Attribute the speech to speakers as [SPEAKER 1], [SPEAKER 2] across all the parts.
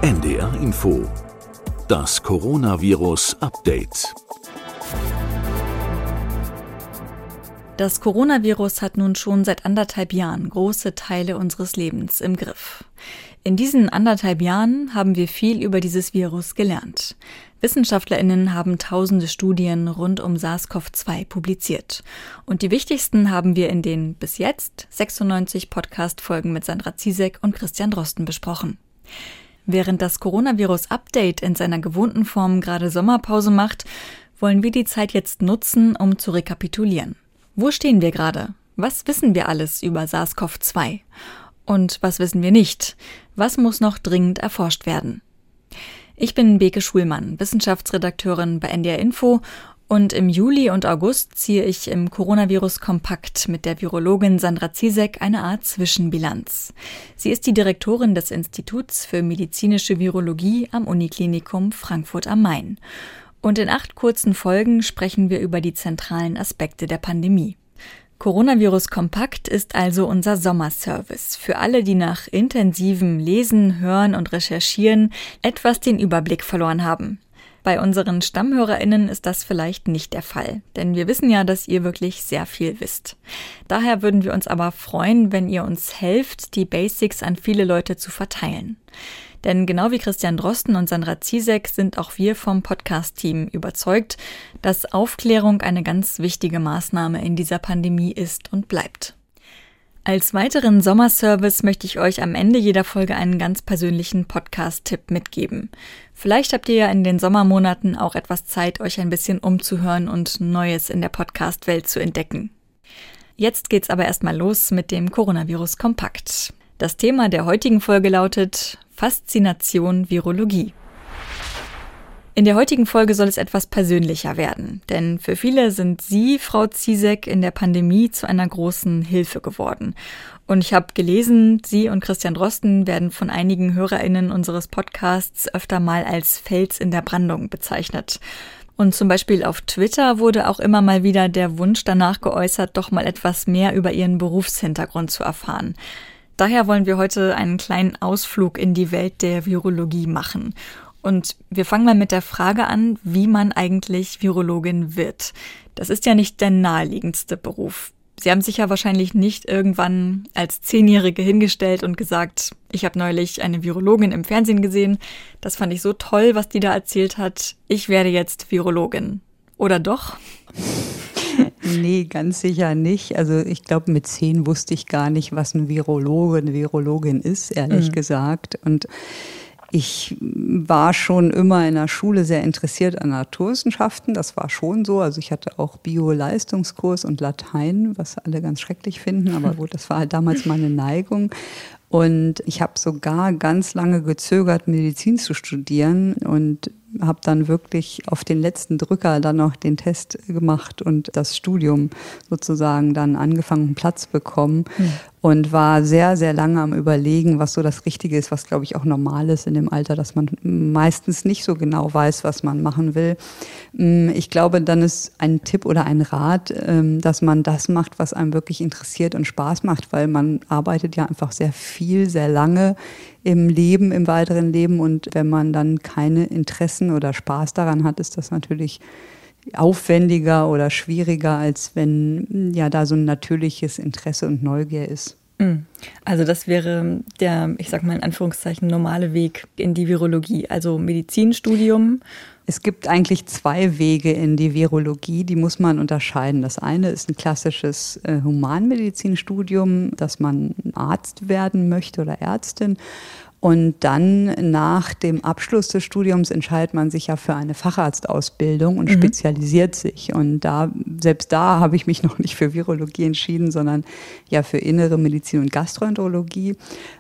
[SPEAKER 1] NDR Info. Das Coronavirus-Update.
[SPEAKER 2] Das Coronavirus hat nun schon seit 1,5 Jahren große Teile unseres Lebens im Griff. In diesen 1,5 Jahren haben wir viel über dieses Virus gelernt. WissenschaftlerInnen haben tausende Studien rund um SARS-CoV-2 publiziert. Und die wichtigsten haben wir in den bis jetzt 96 Podcast-Folgen mit Sandra Ziesek und Christian Drosten besprochen. Während das Coronavirus-Update in seiner gewohnten Form gerade Sommerpause macht, wollen wir die Zeit jetzt nutzen, um zu rekapitulieren. Wo stehen wir gerade? Was wissen wir alles über SARS-CoV-2? Und was wissen wir nicht? Was muss noch dringend erforscht werden? Ich bin Beke Schulmann, Wissenschaftsredakteurin bei NDR Info, und im Juli und August ziehe ich im Coronavirus-Kompakt mit der Virologin Sandra Ziesek eine Art Zwischenbilanz. Sie ist die Direktorin des Instituts für medizinische Virologie am Uniklinikum Frankfurt am Main. Und in 8 kurzen Folgen sprechen wir über die zentralen Aspekte der Pandemie. Coronavirus Kompakt ist also unser Sommerservice für alle, die nach intensivem Lesen, Hören und Recherchieren etwas den Überblick verloren haben. Bei unseren StammhörerInnen ist das vielleicht nicht der Fall, denn wir wissen ja, dass ihr wirklich sehr viel wisst. Daher würden wir uns aber freuen, wenn ihr uns helft, die Basics an viele Leute zu verteilen. Denn genau wie Christian Drosten und Sandra Ziesek sind auch wir vom Podcast-Team überzeugt, dass Aufklärung eine ganz wichtige Maßnahme in dieser Pandemie ist und bleibt. Als weiteren Sommerservice möchte ich euch am Ende jeder Folge einen ganz persönlichen Podcast-Tipp mitgeben. Vielleicht habt ihr ja in den Sommermonaten auch etwas Zeit, euch ein bisschen umzuhören und Neues in der Podcast-Welt zu entdecken. Jetzt geht's aber erstmal los mit dem Coronavirus-Kompakt. Das Thema der heutigen Folge lautet Faszination Virologie. In der heutigen Folge soll es etwas persönlicher werden, denn für viele sind Sie, Frau Ziesek, in der Pandemie zu einer großen Hilfe geworden. Und ich habe gelesen, Sie und Christian Drosten werden von einigen HörerInnen unseres Podcasts öfter mal als Fels in der Brandung bezeichnet. Und zum Beispiel auf Twitter wurde auch immer mal wieder der Wunsch danach geäußert, doch mal etwas mehr über Ihren Berufshintergrund zu erfahren. Daher wollen wir heute einen kleinen Ausflug in die Welt der Virologie machen. Und wir fangen mal mit der Frage an, wie man eigentlich Virologin wird. Das ist ja nicht der naheliegendste Beruf. Sie haben sich ja wahrscheinlich nicht irgendwann als 10-Jährige hingestellt und gesagt, ich habe neulich eine Virologin im Fernsehen gesehen. Das fand ich so toll, was die da erzählt hat. Ich werde jetzt Virologin. Oder doch?
[SPEAKER 3] Nee, ganz sicher nicht. Also ich glaube, mit 10 wusste ich gar nicht, was ein Virologe, eine Virologin ist, ehrlich gesagt. Und ich war schon immer in der Schule sehr interessiert an Naturwissenschaften. Das war schon so. Also ich hatte auch Bio-Leistungskurs und Latein, was alle ganz schrecklich finden. Aber gut, das war halt damals meine Neigung. Und ich habe sogar ganz lange gezögert, Medizin zu studieren und habe dann wirklich auf den letzten Drücker dann noch den Test gemacht und das Studium sozusagen dann angefangen, Platz bekommen und war sehr, sehr lange am Überlegen, was so das Richtige ist, was glaube ich auch normal ist in dem Alter, dass man meistens nicht so genau weiß, was man machen will. Ich glaube, dann ist ein Tipp oder ein Rat, dass man das macht, was einem wirklich interessiert und Spaß macht, weil man arbeitet ja einfach sehr viel, sehr lange im Leben, im weiteren Leben. Und wenn man dann keine Interessen oder Spaß daran hat, ist das natürlich aufwendiger oder schwieriger, als wenn ja da so ein natürliches Interesse und Neugier ist.
[SPEAKER 2] Also das wäre der, ich sag mal in Anführungszeichen, normale Weg in die Virologie, also Medizinstudium.
[SPEAKER 3] Es gibt eigentlich 2 Wege in die Virologie, die muss man unterscheiden. Das eine ist ein klassisches Humanmedizinstudium, dass man Arzt werden möchte oder Ärztin. Und dann nach dem Abschluss des Studiums entscheidet man sich ja für eine Facharztausbildung und spezialisiert sich. Und selbst da habe ich mich noch nicht für Virologie entschieden, sondern ja für Innere Medizin und Gastroenterologie.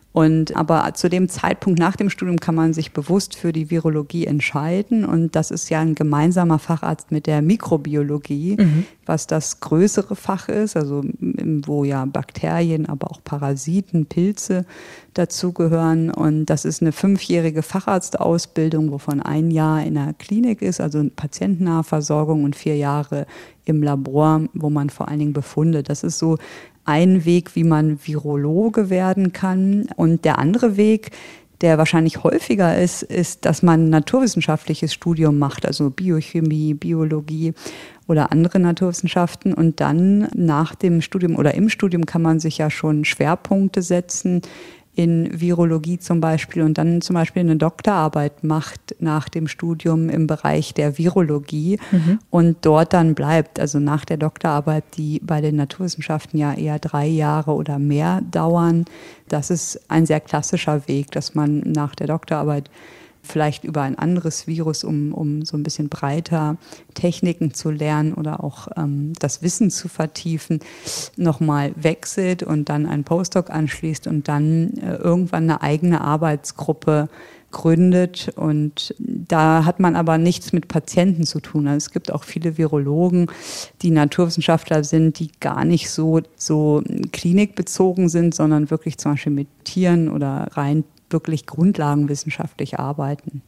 [SPEAKER 3] Aber zu dem Zeitpunkt nach dem Studium kann man sich bewusst für die Virologie entscheiden. Und das ist ja ein gemeinsamer Facharzt mit der Mikrobiologie, was das größere Fach ist, also wo ja Bakterien, aber auch Parasiten, Pilze dazugehören. Und das ist eine 5-jährige Facharztausbildung, wovon 1 Jahr in der Klinik ist, also patientennahe Versorgung, und 4 Jahre im Labor, wo man vor allen Dingen Befunde. Das ist so ein Weg, wie man Virologe werden kann. Und der andere Weg, der wahrscheinlich häufiger ist, dass man ein naturwissenschaftliches Studium macht, also Biochemie, Biologie oder andere Naturwissenschaften. Und dann nach dem Studium oder im Studium kann man sich ja schon Schwerpunkte setzen, in Virologie zum Beispiel, und dann zum Beispiel eine Doktorarbeit macht nach dem Studium im Bereich der Virologie und dort dann bleibt. Also nach der Doktorarbeit, die bei den Naturwissenschaften ja eher 3 Jahre oder mehr dauern. Das ist ein sehr klassischer Weg, dass man nach der Doktorarbeit vielleicht über ein anderes Virus, um so ein bisschen breiter Techniken zu lernen oder auch das Wissen zu vertiefen, nochmal wechselt und dann einen Postdoc anschließt und dann irgendwann eine eigene Arbeitsgruppe gründet. Und da hat man aber nichts mit Patienten zu tun. Also es gibt auch viele Virologen, die Naturwissenschaftler sind, die gar nicht so klinikbezogen sind, sondern wirklich zum Beispiel mit Tieren oder rein wirklich grundlagenwissenschaftlich arbeiten.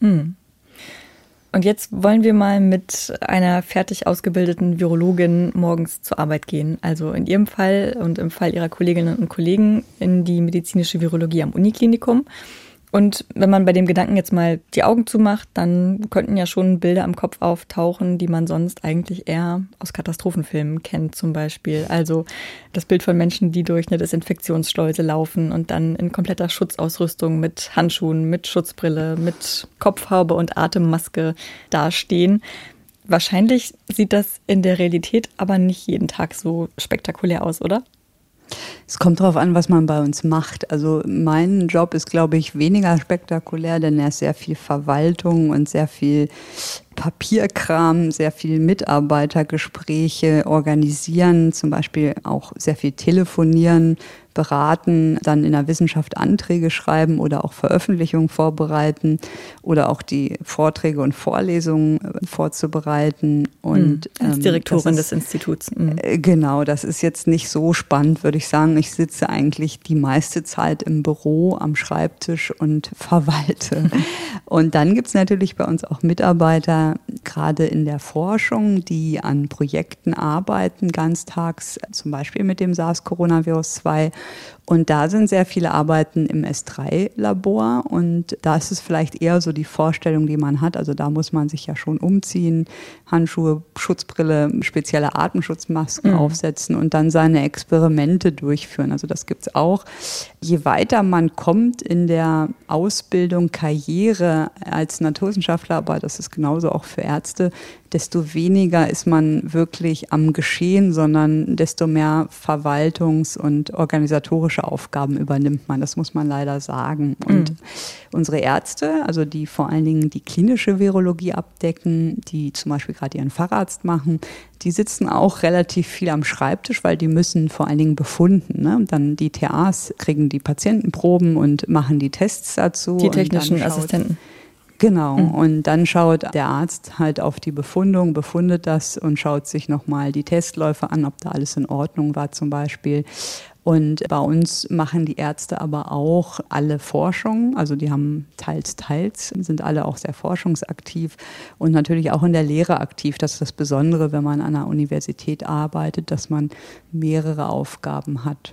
[SPEAKER 2] Und jetzt wollen wir mal mit einer fertig ausgebildeten Virologin morgens zur Arbeit gehen. Also in Ihrem Fall und im Fall Ihrer Kolleginnen und Kollegen in die medizinische Virologie am Uniklinikum. Und wenn man bei dem Gedanken jetzt mal die Augen zumacht, dann könnten ja schon Bilder im Kopf auftauchen, die man sonst eigentlich eher aus Katastrophenfilmen kennt zum Beispiel. Also das Bild von Menschen, die durch eine Desinfektionsschleuse laufen und dann in kompletter Schutzausrüstung mit Handschuhen, mit Schutzbrille, mit Kopfhaube und Atemmaske dastehen. Wahrscheinlich sieht das in der Realität aber nicht jeden Tag so spektakulär aus, oder?
[SPEAKER 3] Es kommt darauf an, was man bei uns macht. Also mein Job ist, glaube ich, weniger spektakulär, denn er ist sehr viel Verwaltung und sehr viel Papierkram, sehr viel Mitarbeitergespräche organisieren, zum Beispiel auch sehr viel telefonieren, beraten, dann in der Wissenschaft Anträge schreiben oder auch Veröffentlichungen vorbereiten oder auch die Vorträge und Vorlesungen vorzubereiten. Und
[SPEAKER 2] als Direktorin des Instituts.
[SPEAKER 3] Genau, das ist jetzt nicht so spannend, würde ich sagen. Ich sitze eigentlich die meiste Zeit im Büro, am Schreibtisch und verwalte. Und dann gibt es natürlich bei uns auch Mitarbeiter, gerade in der Forschung, die an Projekten arbeiten, ganztags, zum Beispiel mit dem SARS-Coronavirus-2. Und da sind sehr viele Arbeiten im S3-Labor und da ist es vielleicht eher so die Vorstellung, die man hat. Also da muss man sich ja schon umziehen, Handschuhe, Schutzbrille, spezielle Atemschutzmasken aufsetzen und dann seine Experimente durchführen. Also das gibt's auch. Je weiter man kommt in der Ausbildung, Karriere als Naturwissenschaftler, aber das ist genauso auch für Ärzte, desto weniger ist man wirklich am Geschehen, sondern desto mehr Verwaltungs- und organisatorische Aufgaben übernimmt man. Das muss man leider sagen. Und unsere Ärzte, also die vor allen Dingen die klinische Virologie abdecken, die zum Beispiel gerade ihren Facharzt machen, die sitzen auch relativ viel am Schreibtisch, weil die müssen vor allen Dingen befunden. Ne? Und dann die TAs kriegen die Patientenproben und machen die Tests dazu.
[SPEAKER 2] Die technischen Assistenten.
[SPEAKER 3] Genau, und dann schaut der Arzt halt auf die Befundung, befundet das und schaut sich nochmal die Testläufe an, ob da alles in Ordnung war zum Beispiel. Und bei uns machen die Ärzte aber auch alle Forschung, also die haben teils, sind alle auch sehr forschungsaktiv und natürlich auch in der Lehre aktiv. Das ist das Besondere, wenn man an einer Universität arbeitet, dass man mehrere Aufgaben hat.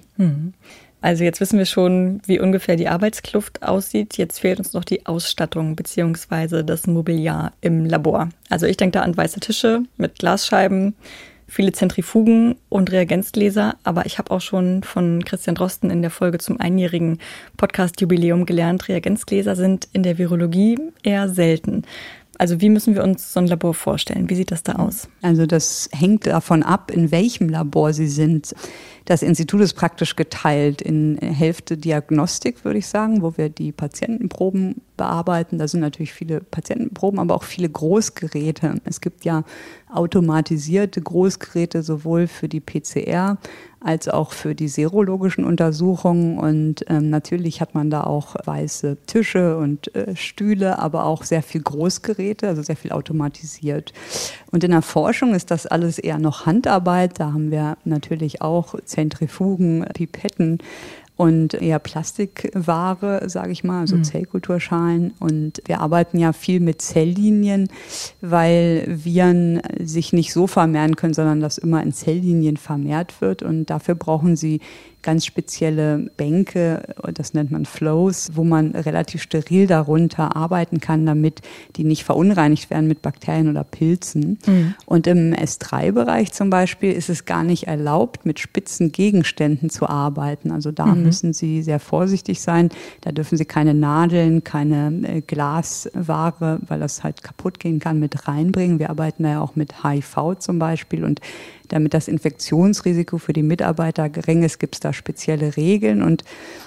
[SPEAKER 2] Also jetzt wissen wir schon, wie ungefähr die Arbeitskluft aussieht. Jetzt fehlt uns noch die Ausstattung bzw. das Mobiliar im Labor. Also ich denke da an weiße Tische mit Glasscheiben, viele Zentrifugen und Reagenzgläser. Aber ich habe auch schon von Christian Drosten in der Folge zum einjährigen Podcast-Jubiläum gelernt, Reagenzgläser sind in der Virologie eher selten. Also wie müssen wir uns so ein Labor vorstellen? Wie sieht das da aus?
[SPEAKER 3] Also das hängt davon ab, in welchem Labor Sie sind. Das Institut ist praktisch geteilt in Hälfte Diagnostik, würde ich sagen, wo wir die Patientenproben bearbeiten. Da sind natürlich viele Patientenproben, aber auch viele Großgeräte. Es gibt ja automatisierte Großgeräte sowohl für die PCR als auch für die serologischen Untersuchungen. Und natürlich hat man da auch weiße Tische und Stühle, aber auch sehr viel Großgeräte, also sehr viel automatisiert. Und in der Forschung ist das alles eher noch Handarbeit. Da haben wir natürlich auch Zentrifugen, Pipetten und eher Plastikware, sage ich mal, also Zellkulturschalen. Und wir arbeiten ja viel mit Zelllinien, weil Viren sich nicht so vermehren können, sondern dass immer in Zelllinien vermehrt wird. Und dafür brauchen sie ganz spezielle Bänke, das nennt man Flows, wo man relativ steril darunter arbeiten kann, damit die nicht verunreinigt werden mit Bakterien oder Pilzen. Mhm. Und im S3-Bereich zum Beispiel ist es gar nicht erlaubt, mit spitzen Gegenständen zu arbeiten. Also da müssen Sie sehr vorsichtig sein. Da dürfen Sie keine Nadeln, keine Glasware, weil das halt kaputt gehen kann, mit reinbringen. Wir arbeiten da ja auch mit HIV zum Beispiel, und damit das Infektionsrisiko für die Mitarbeiter gering ist, gibt es da spezielle Regeln. Und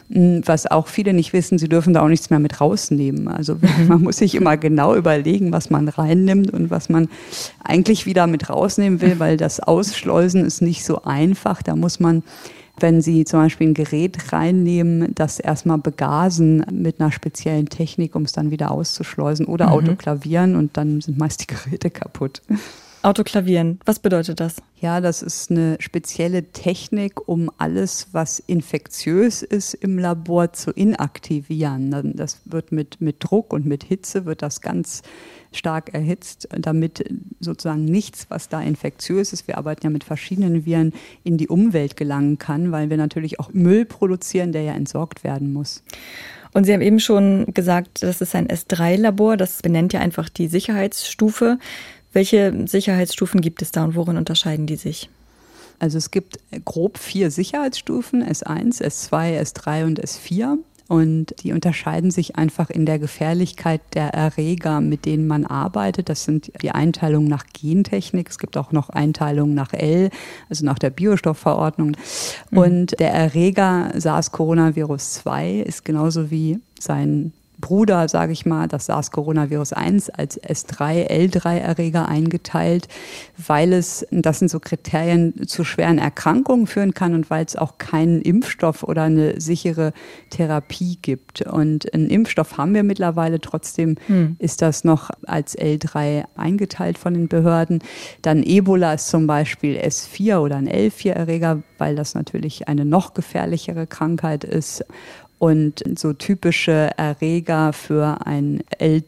[SPEAKER 3] was auch viele nicht wissen, sie dürfen da auch nichts mehr mit rausnehmen. Also man muss sich immer genau überlegen, was man reinnimmt und was man eigentlich wieder mit rausnehmen will, weil das Ausschleusen ist nicht so einfach. Da muss man, wenn Sie zum Beispiel ein Gerät reinnehmen, das erstmal begasen mit einer speziellen Technik, um es dann wieder auszuschleusen, oder autoklavieren, und dann sind meist die Geräte kaputt.
[SPEAKER 2] Autoklavieren, was bedeutet das?
[SPEAKER 3] Ja, das ist eine spezielle Technik, um alles, was infektiös ist im Labor, zu inaktivieren. Das wird mit Druck und mit Hitze wird das ganz stark erhitzt, damit sozusagen nichts, was da infektiös ist, wir arbeiten ja mit verschiedenen Viren, in die Umwelt gelangen kann, weil wir natürlich auch Müll produzieren, der ja entsorgt werden muss.
[SPEAKER 2] Und Sie haben eben schon gesagt, das ist ein S3-Labor, das benennt ja einfach die Sicherheitsstufe. Welche Sicherheitsstufen gibt es da und worin unterscheiden die sich?
[SPEAKER 3] Also es gibt grob 4 Sicherheitsstufen, S1, S2, S3 und S4. Und die unterscheiden sich einfach in der Gefährlichkeit der Erreger, mit denen man arbeitet. Das sind die Einteilungen nach Gentechnik. Es gibt auch noch Einteilungen nach L, also nach der Biostoffverordnung. Und der Erreger SARS-Coronavirus-2 ist genauso wie sein Bruder, sage ich mal, das SARS-Coronavirus-1 als S3, L3-Erreger eingeteilt, weil es, das sind so Kriterien, zu schweren Erkrankungen führen kann und weil es auch keinen Impfstoff oder eine sichere Therapie gibt. Und einen Impfstoff haben wir mittlerweile, trotzdem ist das noch als L3 eingeteilt von den Behörden. Dann Ebola ist zum Beispiel S4 oder ein L4-Erreger, weil das natürlich eine noch gefährlichere Krankheit ist. Und so typische Erreger für ein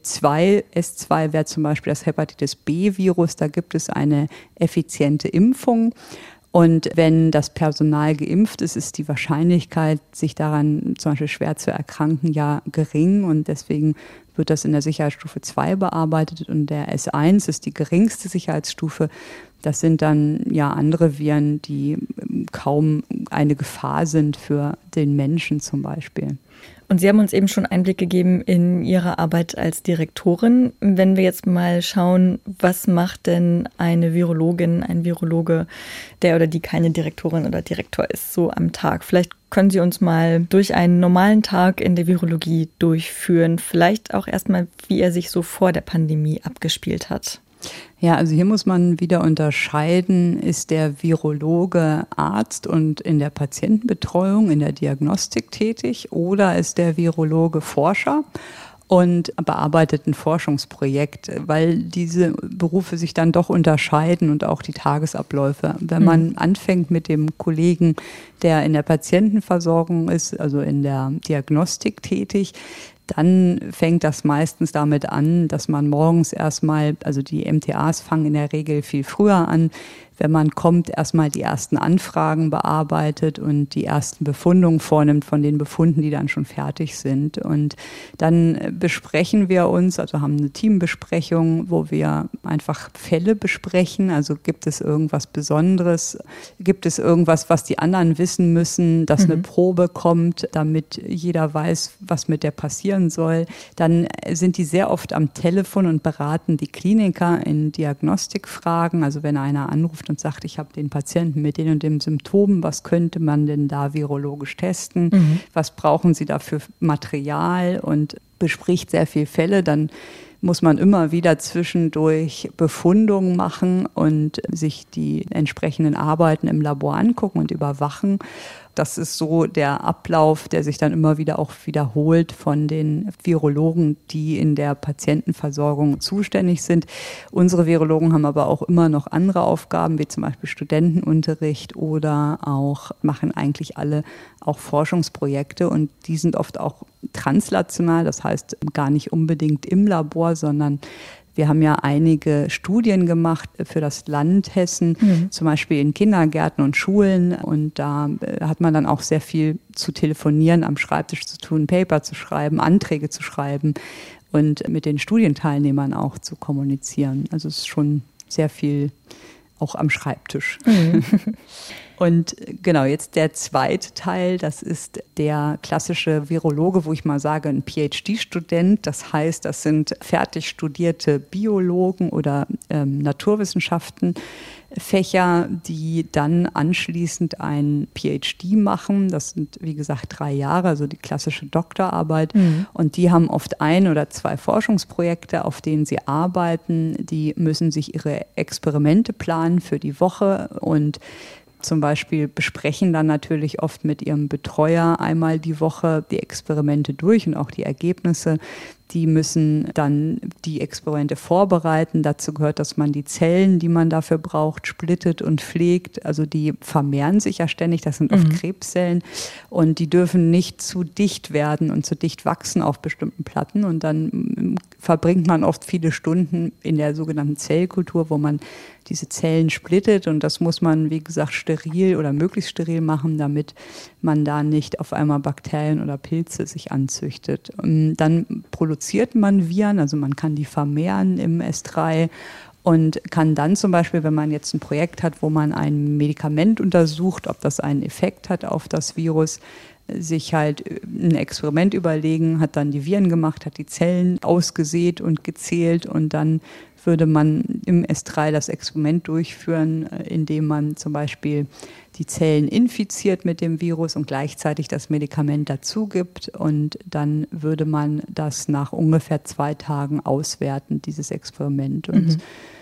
[SPEAKER 3] L2, S2 wäre zum Beispiel das Hepatitis-B-Virus. Da gibt es eine effiziente Impfung. Und wenn das Personal geimpft ist, ist die Wahrscheinlichkeit, sich daran zum Beispiel schwer zu erkranken, ja gering. Und deswegen wird das in der Sicherheitsstufe 2 bearbeitet. Und der S1 ist die geringste Sicherheitsstufe. Das sind dann ja andere Viren, die kaum eine Gefahr sind für den Menschen zum Beispiel.
[SPEAKER 2] Und Sie haben uns eben schon Einblick gegeben in Ihre Arbeit als Direktorin. Wenn wir jetzt mal schauen, was macht denn eine Virologin, ein Virologe, der oder die keine Direktorin oder Direktor ist, so am Tag? Vielleicht können Sie uns mal durch einen normalen Tag in der Virologie durchführen. Vielleicht auch erstmal, wie er sich so vor der Pandemie abgespielt hat.
[SPEAKER 3] Ja, also hier muss man wieder unterscheiden, ist der Virologe Arzt und in der Patientenbetreuung, in der Diagnostik tätig, oder ist der Virologe Forscher und bearbeitet ein Forschungsprojekt, weil diese Berufe sich dann doch unterscheiden und auch die Tagesabläufe. Wenn man anfängt mit dem Kollegen, der in der Patientenversorgung ist, also in der Diagnostik tätig, dann fängt das meistens damit an, dass man morgens erstmal, also die MTAs fangen in der Regel viel früher an, wenn man kommt, erstmal die ersten Anfragen bearbeitet und die ersten Befundungen vornimmt von den Befunden, die dann schon fertig sind. Und dann besprechen wir uns, also haben eine Teambesprechung, wo wir einfach Fälle besprechen. Also gibt es irgendwas Besonderes? Gibt es irgendwas, was die anderen wissen müssen, dass eine Probe kommt, damit jeder weiß, was mit der passieren soll? Dann sind die sehr oft am Telefon und beraten die Kliniker in Diagnostikfragen. Also wenn einer anruft und sagt, ich habe den Patienten mit den und den Symptomen, was könnte man denn da virologisch testen? Was brauchen Sie da für Material? Und bespricht sehr viele Fälle, dann muss man immer wieder zwischendurch Befundungen machen und sich die entsprechenden Arbeiten im Labor angucken und überwachen. Das ist so der Ablauf, der sich dann immer wieder auch wiederholt von den Virologen, die in der Patientenversorgung zuständig sind. Unsere Virologen haben aber auch immer noch andere Aufgaben, wie zum Beispiel Studentenunterricht oder auch machen eigentlich alle auch Forschungsprojekte, und die sind oft auch translational, das heißt gar nicht unbedingt im Labor, sondern Wir haben ja einige Studien gemacht für das Land Hessen, zum Beispiel in Kindergärten und Schulen. Und da hat man dann auch sehr viel zu telefonieren, am Schreibtisch zu tun, Paper zu schreiben, Anträge zu schreiben und mit den Studienteilnehmern auch zu kommunizieren. Also es ist schon sehr viel auch am Schreibtisch. Und genau, jetzt der zweite Teil, das ist der klassische Virologe, wo ich mal sage, ein PhD-Student. Das heißt, das sind fertig studierte Biologen oder Naturwissenschaften-Fächer, die dann anschließend ein PhD machen. Das sind, wie gesagt, 3 Jahre, also die klassische Doktorarbeit. Und die haben oft 1 oder 2 Forschungsprojekte, auf denen sie arbeiten. Die müssen sich ihre Experimente planen für die Woche und zum Beispiel besprechen dann natürlich oft mit ihrem Betreuer einmal die Woche die Experimente durch und auch die Ergebnisse. Die müssen dann die Experimente vorbereiten. Dazu gehört, dass man die Zellen, die man dafür braucht, splittet und pflegt. Also die vermehren sich ja ständig. Das sind oft Krebszellen. Und die dürfen nicht zu dicht werden und zu dicht wachsen auf bestimmten Platten. Und dann verbringt man oft viele Stunden in der sogenannten Zellkultur, wo man diese Zellen splittet. Und das muss man, wie gesagt, steril oder möglichst steril machen, damit man da nicht auf einmal Bakterien oder Pilze sich anzüchtet. Und dann produziert man Viren, also man kann die vermehren im S3 und kann dann zum Beispiel, wenn man jetzt ein Projekt hat, wo man ein Medikament untersucht, ob das einen Effekt hat auf das Virus, sich halt ein Experiment überlegen, hat dann die Viren gemacht, hat die Zellen ausgesät und gezählt und dann würde man im S3 das Experiment durchführen, indem man zum Beispiel die Zellen infiziert mit dem Virus und gleichzeitig das Medikament dazu gibt. Und dann würde man das nach ungefähr 2 Tagen auswerten, dieses Experiment. Und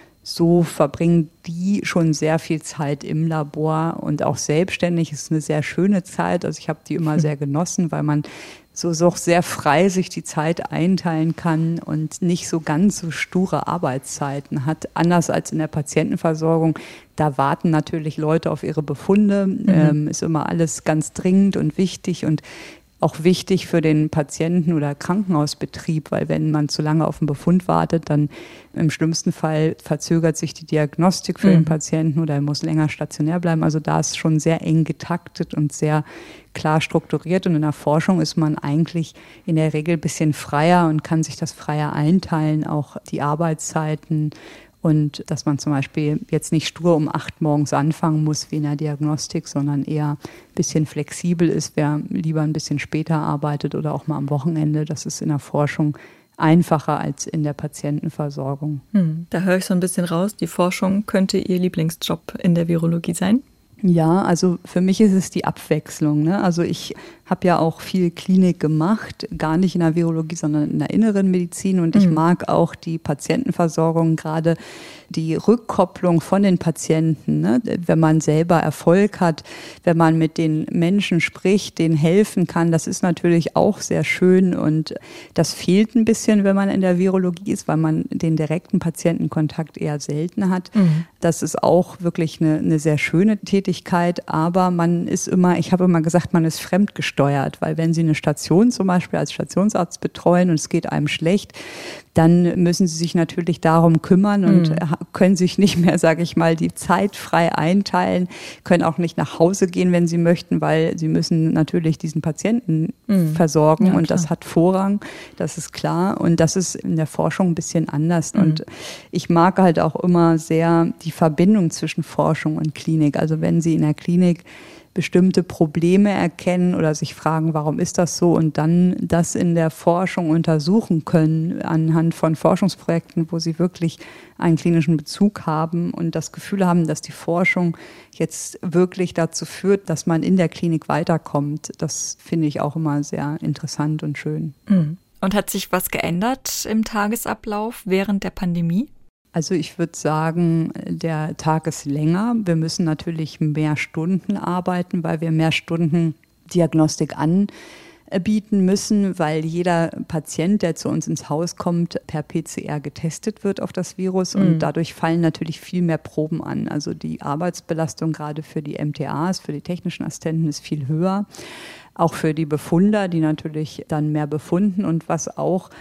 [SPEAKER 3] so verbringen die schon sehr viel Zeit im Labor und auch selbstständig. Ist eine sehr schöne Zeit. Also ich habe die immer sehr genossen, weil man so sehr frei sich die Zeit einteilen kann und nicht so ganz so sture Arbeitszeiten hat. Anders als in der Patientenversorgung, da warten natürlich Leute auf ihre Befunde. Ist immer alles ganz dringend und wichtig und auch wichtig für den Patienten- oder Krankenhausbetrieb, weil wenn man zu lange auf einen Befund wartet, dann im schlimmsten Fall verzögert sich die Diagnostik für den Patienten oder er muss länger stationär bleiben. Also da ist schon sehr eng getaktet und sehr klar strukturiert. Und in der Forschung ist man eigentlich in der Regel ein bisschen freier und kann sich das freier einteilen, auch die Arbeitszeiten. Und dass man zum Beispiel jetzt nicht stur um 8 morgens anfangen muss wie in der Diagnostik, sondern eher ein bisschen flexibel ist, wer lieber ein bisschen später arbeitet oder auch mal am Wochenende. Das ist in der Forschung einfacher als in der Patientenversorgung.
[SPEAKER 2] Da höre ich so ein bisschen raus, die Forschung könnte Ihr Lieblingsjob in der Virologie sein?
[SPEAKER 3] Ja, also für mich ist es die Abwechslung, ne? Also ich habe ja auch viel Klinik gemacht, gar nicht in der Virologie, sondern in der inneren Medizin. Und ich mag auch die Patientenversorgung, gerade die Rückkopplung von den Patienten, ne? Wenn man selber Erfolg hat, wenn man mit den Menschen spricht, denen helfen kann. Das ist natürlich auch sehr schön und das fehlt ein bisschen, wenn man in der Virologie ist, weil man den direkten Patientenkontakt eher selten hat. Das ist auch wirklich eine sehr schöne Tätigkeit, aber man ist immer, ich habe immer gesagt, man ist fremdgesteuert, weil wenn Sie eine Station zum Beispiel als Stationsarzt betreuen und es geht einem schlecht, dann müssen Sie sich natürlich darum kümmern und können sich nicht mehr, sage ich mal, die Zeit frei einteilen, können auch nicht nach Hause gehen, wenn Sie möchten, weil Sie müssen natürlich diesen Patienten versorgen und das hat Vorrang, das ist klar und das ist in der Forschung ein bisschen anders und ich mag halt auch immer sehr die Verbindung zwischen Forschung und Klinik, also wenn Sie in der Klinik bestimmte Probleme erkennen oder sich fragen, warum ist das so und dann das in der Forschung untersuchen können anhand von Forschungsprojekten, wo sie wirklich einen klinischen Bezug haben und das Gefühl haben, dass die Forschung jetzt wirklich dazu führt, dass man in der Klinik weiterkommt. Das finde ich auch immer sehr interessant und schön.
[SPEAKER 2] Und hat sich was geändert im Tagesablauf während der Pandemie?
[SPEAKER 3] Also ich würde sagen, der Tag ist länger. Wir müssen natürlich mehr Stunden arbeiten, weil wir mehr Stunden Diagnostik anbieten müssen, weil jeder Patient, der zu uns ins Haus kommt, per PCR getestet wird auf das Virus und dadurch fallen natürlich viel mehr Proben an. Also die Arbeitsbelastung gerade für die MTAs, für die technischen Assistenten ist viel höher. Auch für die Befunder, die natürlich dann mehr befunden und was auch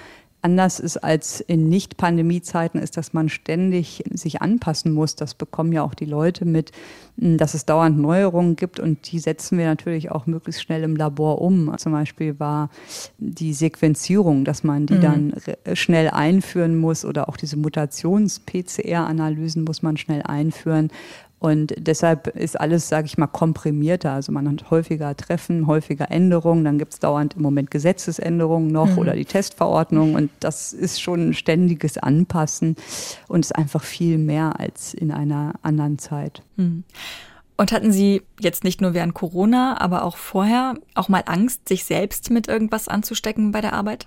[SPEAKER 3] anders ist als in Nicht-Pandemie-Zeiten, ist, dass man ständig sich anpassen muss. Das bekommen ja auch die Leute mit, dass es dauernd Neuerungen gibt und die setzen wir natürlich auch möglichst schnell im Labor um. Zum Beispiel war die Sequenzierung, dass man die dann schnell einführen muss oder auch diese Mutations-PCR-Analysen muss man schnell einführen. Und deshalb ist alles, sage ich mal, komprimierter. Also man hat häufiger Treffen, häufiger Änderungen. Dann gibt es dauernd im Moment Gesetzesänderungen noch oder die Testverordnung. Und das ist schon ein ständiges Anpassen und ist einfach viel mehr als in einer anderen Zeit.
[SPEAKER 2] Und hatten Sie jetzt nicht nur während Corona, aber auch vorher auch mal Angst, sich selbst mit irgendwas anzustecken bei der Arbeit?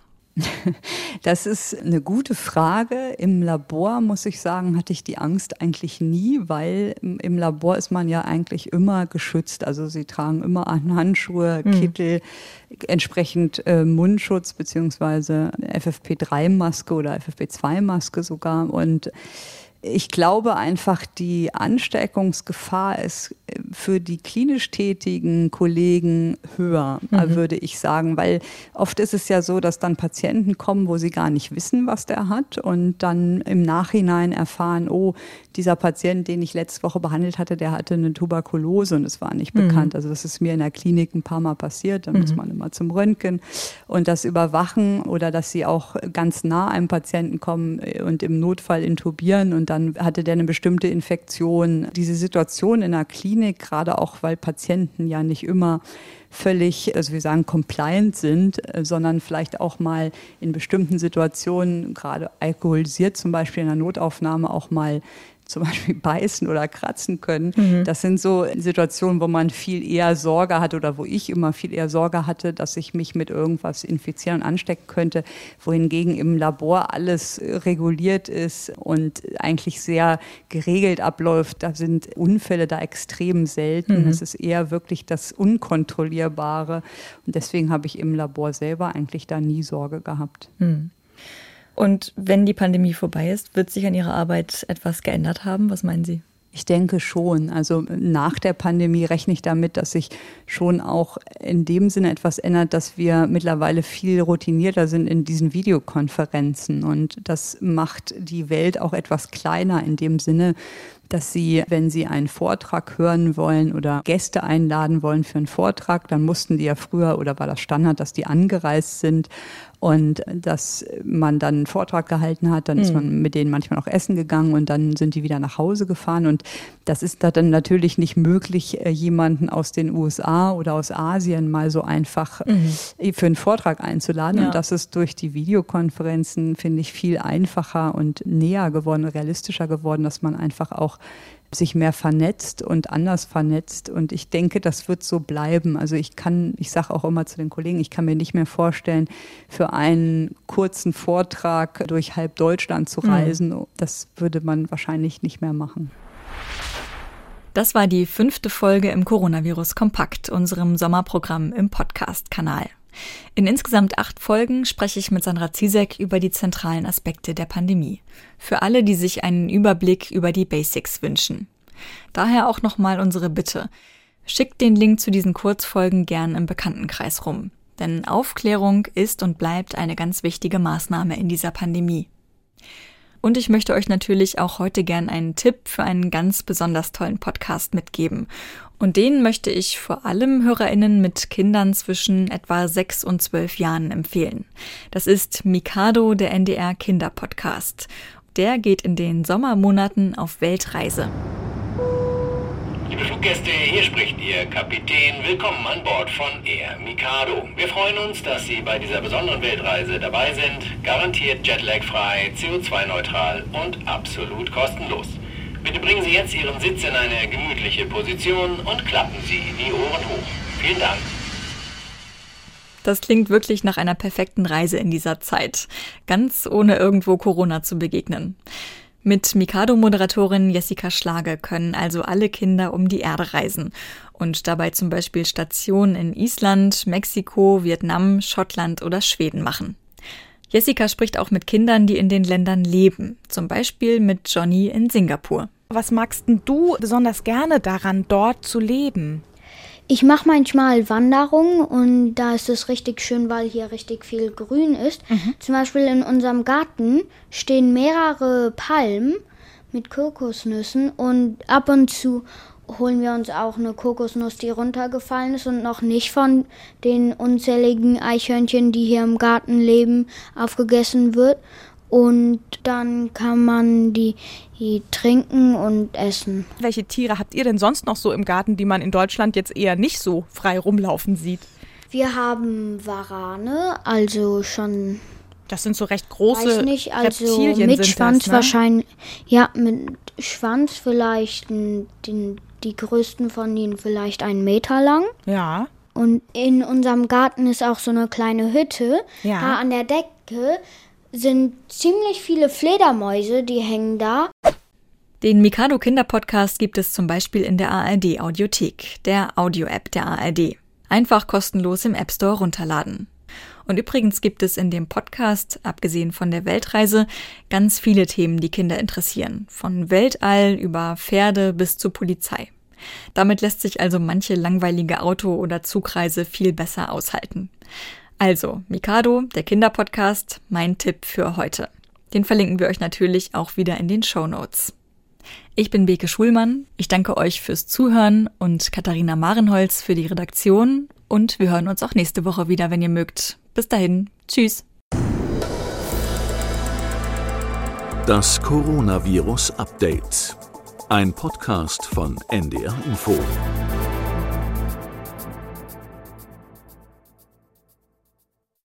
[SPEAKER 3] Das ist eine gute Frage. Im Labor, muss ich sagen, hatte ich die Angst eigentlich nie, weil im Labor ist man ja eigentlich immer geschützt. Also sie tragen immer Handschuhe, Kittel, entsprechend Mundschutz beziehungsweise FFP3-Maske oder FFP2-Maske sogar. Und ich glaube einfach, die Ansteckungsgefahr ist für die klinisch tätigen Kollegen höher, würde ich sagen. Weil oft ist es ja so, dass dann Patienten kommen, wo sie gar nicht wissen, was der hat und dann im Nachhinein erfahren, oh, dieser Patient, den ich letzte Woche behandelt hatte, der hatte eine Tuberkulose und es war nicht bekannt. Also das ist mir in der Klinik ein paar Mal passiert. Dann muss man immer zum Röntgen und das überwachen oder dass sie auch ganz nah einem Patienten kommen und im Notfall intubieren und dann hatte der eine bestimmte Infektion. Diese Situation in der Klinik, gerade auch, weil Patienten ja nicht immer völlig, also wir sagen, compliant sind, sondern vielleicht auch mal in bestimmten Situationen, gerade alkoholisiert zum Beispiel in der Notaufnahme, auch mal zum Beispiel beißen oder kratzen können. Das sind so Situationen, wo man viel eher Sorge hat oder wo ich immer viel eher Sorge hatte, dass ich mich mit irgendwas infizieren und anstecken könnte, wohingegen im Labor alles reguliert ist und eigentlich sehr geregelt abläuft. Da sind Unfälle da extrem selten. Es ist eher wirklich das Unkontrollierbare und deswegen habe ich im Labor selber eigentlich da nie Sorge gehabt.
[SPEAKER 2] Und wenn die Pandemie vorbei ist, wird sich an Ihrer Arbeit etwas geändert haben? Was meinen Sie?
[SPEAKER 3] Ich denke schon. Also nach der Pandemie rechne ich damit, dass sich schon auch in dem Sinne etwas ändert, dass wir mittlerweile viel routinierter sind in diesen Videokonferenzen. Und das macht die Welt auch etwas kleiner in dem Sinne, dass Sie, wenn Sie einen Vortrag hören wollen oder Gäste einladen wollen für einen Vortrag, dann mussten die ja früher oder war das Standard, dass die angereist sind und dass man dann einen Vortrag gehalten hat, dann ist man mit denen manchmal auch essen gegangen und dann sind die wieder nach Hause gefahren und das ist da dann natürlich nicht möglich, jemanden aus den USA oder aus Asien mal so einfach für einen Vortrag einzuladen und das ist durch die Videokonferenzen, finde ich, viel einfacher und näher geworden, realistischer geworden, dass man einfach auch sich mehr vernetzt und anders vernetzt. Und ich denke, das wird so bleiben. Also ich sage auch immer zu den Kollegen, ich kann mir nicht mehr vorstellen, für einen kurzen Vortrag durch halb Deutschland zu reisen. Das würde man wahrscheinlich nicht mehr machen.
[SPEAKER 2] Das war die 5. Folge im Coronavirus Kompakt, unserem Sommerprogramm im Podcast-Kanal. In insgesamt 8 Folgen spreche ich mit Sandra Ziesek über die zentralen Aspekte der Pandemie. Für alle, die sich einen Überblick über die Basics wünschen. Daher auch nochmal unsere Bitte. Schickt den Link zu diesen Kurzfolgen gern im Bekanntenkreis rum. Denn Aufklärung ist und bleibt eine ganz wichtige Maßnahme in dieser Pandemie. Und ich möchte euch natürlich auch heute gern einen Tipp für einen ganz besonders tollen Podcast mitgeben. Und den möchte ich vor allem HörerInnen mit Kindern zwischen etwa 6 und 12 Jahren empfehlen. Das ist Mikado, der NDR Kinderpodcast. Der geht in den Sommermonaten auf Weltreise.
[SPEAKER 4] Liebe Fluggäste, hier spricht Ihr Kapitän. Willkommen an Bord von Air Mikado. Wir freuen uns, dass Sie bei dieser besonderen Weltreise dabei sind. Garantiert Jetlag-frei, CO2-neutral und absolut kostenlos. Bitte bringen Sie jetzt Ihren Sitz in eine gemütliche Position und klappen Sie die Ohren hoch. Vielen Dank.
[SPEAKER 2] Das klingt wirklich nach einer perfekten Reise in dieser Zeit. Ganz ohne irgendwo Corona zu begegnen. Mit Mikado-Moderatorin Jessica Schlage können also alle Kinder um die Erde reisen und dabei zum Beispiel Stationen in Island, Mexiko, Vietnam, Schottland oder Schweden machen. Jessica spricht auch mit Kindern, die in den Ländern leben, zum Beispiel mit Johnny in Singapur.
[SPEAKER 5] Was magst denn du besonders gerne daran, dort zu leben? Ich mache manchmal Wanderungen und da ist es richtig schön, weil hier richtig viel Grün ist. Zum Beispiel in unserem Garten stehen mehrere Palmen mit Kokosnüssen und ab und zu holen wir uns auch eine Kokosnuss, die runtergefallen ist und noch nicht von den unzähligen Eichhörnchen, die hier im Garten leben, aufgegessen wird. Und dann kann man die trinken und essen.
[SPEAKER 6] Welche Tiere habt ihr denn sonst noch so im Garten, die man in Deutschland jetzt eher nicht so frei rumlaufen sieht?
[SPEAKER 5] Wir haben Warane, also schon...
[SPEAKER 6] Das sind so recht große
[SPEAKER 5] Reptilien
[SPEAKER 6] mit
[SPEAKER 5] sind Schwanz
[SPEAKER 6] das, ne?
[SPEAKER 5] Wahrscheinlich. Ja, mit Schwanz vielleicht, die größten von ihnen vielleicht 1 Meter lang.
[SPEAKER 6] Ja.
[SPEAKER 5] Und in unserem Garten ist auch so eine kleine Hütte.
[SPEAKER 6] Ja.
[SPEAKER 5] Da an der Decke sind ziemlich viele Fledermäuse, die hängen da.
[SPEAKER 2] Den Mikado Kinderpodcast gibt es zum Beispiel in der ARD Audiothek, der Audio-App der ARD. Einfach kostenlos im App Store runterladen. Und übrigens gibt es in dem Podcast, abgesehen von der Weltreise, ganz viele Themen, die Kinder interessieren. Von Weltall über Pferde bis zur Polizei. Damit lässt sich also manche langweilige Auto- oder Zugreise viel besser aushalten. Also, Mikado, der Kinderpodcast, mein Tipp für heute. Den verlinken wir euch natürlich auch wieder in den Shownotes. Ich bin Beke Schulmann, ich danke euch fürs Zuhören und Katharina Marenholz für die Redaktion und wir hören uns auch nächste Woche wieder, wenn ihr mögt. Bis dahin, tschüss.
[SPEAKER 1] Das Coronavirus Update. Ein Podcast von NDR Info.